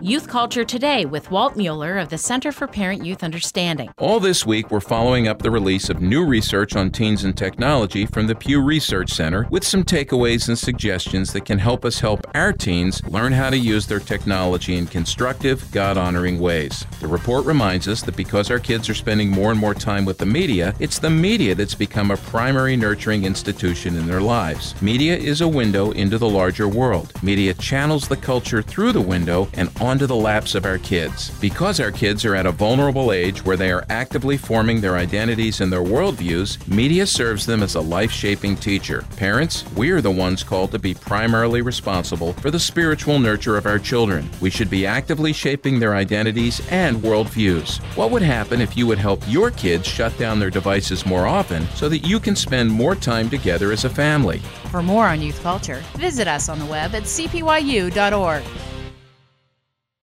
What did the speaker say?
Youth Culture Today with Walt Mueller of the Center for Parent-Youth Understanding. All this week, we're following up the release of new research on teens and technology from the Pew Research Center with some takeaways and suggestions that can help us help our teens learn how to use their technology in constructive, God-honoring ways. The report reminds us that because our kids are spending more and more time with the media, it's the media that's become a primary nurturing institution in their lives. Media is a window into the larger world. Media channels the culture through the window and onto the laps of our kids. Because our kids are at a vulnerable age where they are actively forming their identities and their worldviews, media serves them as a life-shaping teacher. Parents, we are the ones called to be primarily responsible for the spiritual nurture of our children. We should be actively shaping their identities and worldviews. What would happen if you would help your kids shut down their devices more often so that you can spend more time together as a family? For more on youth culture, visit us on the web at cpyu.org.